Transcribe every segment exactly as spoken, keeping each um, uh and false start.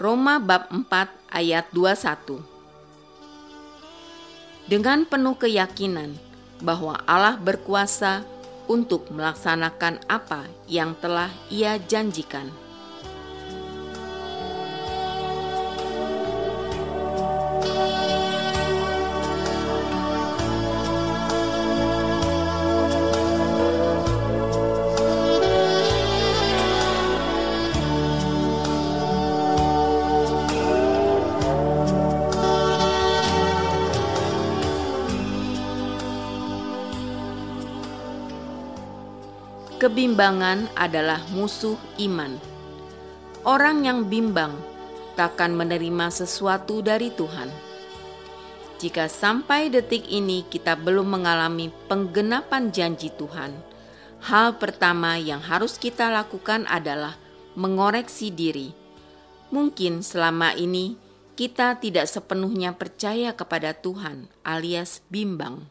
Roma bab empat ayat dua puluh satu. Dengan penuh keyakinan bahwa Allah berkuasa untuk melaksanakan apa yang telah Ia janjikan. Kebimbangan adalah musuh iman. Orang yang bimbang takkan menerima sesuatu dari Tuhan. Jika sampai detik ini kita belum mengalami penggenapan janji Tuhan, hal pertama yang harus kita lakukan adalah mengoreksi diri. Mungkin selama ini kita tidak sepenuhnya percaya kepada Tuhan, alias bimbang.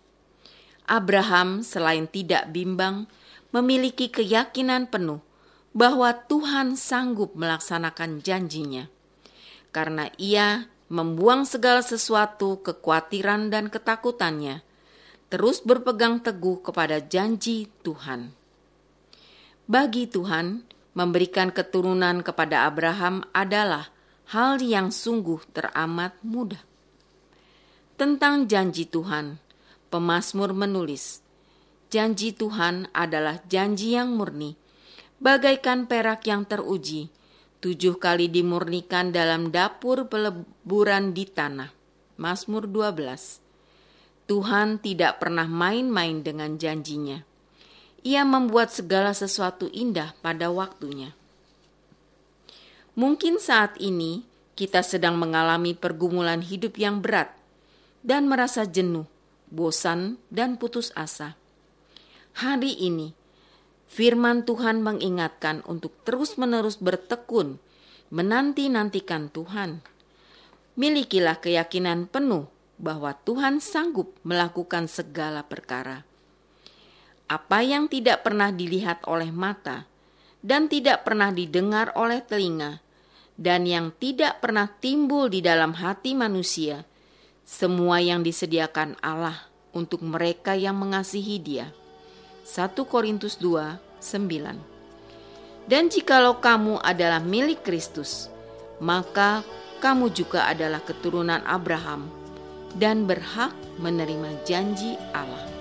Abraham selain tidak bimbang, memiliki keyakinan penuh bahwa Tuhan sanggup melaksanakan janjinya. Karena ia membuang segala sesuatu kekhawatiran dan ketakutannya, terus berpegang teguh kepada janji Tuhan. Bagi Tuhan, memberikan keturunan kepada Abraham adalah hal yang sungguh teramat mudah. Tentang janji Tuhan, pemazmur menulis, janji Tuhan adalah janji yang murni, bagaikan perak yang teruji, tujuh kali dimurnikan dalam dapur peleburan di tanah. Mazmur dua belas. Tuhan tidak pernah main-main dengan janjinya. Ia membuat segala sesuatu indah pada waktunya. Mungkin saat ini kita sedang mengalami pergumulan hidup yang berat dan merasa jenuh, bosan, dan putus asa. Hari ini, firman Tuhan mengingatkan untuk terus-menerus bertekun, menanti-nantikan Tuhan. Milikilah keyakinan penuh bahwa Tuhan sanggup melakukan segala perkara. Apa yang tidak pernah dilihat oleh mata, dan tidak pernah didengar oleh telinga, dan yang tidak pernah timbul di dalam hati manusia, semua yang disediakan Allah untuk mereka yang mengasihi Dia. satu Korintus dua, sembilan. Dan jikalau kamu adalah milik Kristus, maka kamu juga adalah keturunan Abraham dan berhak menerima janji Allah.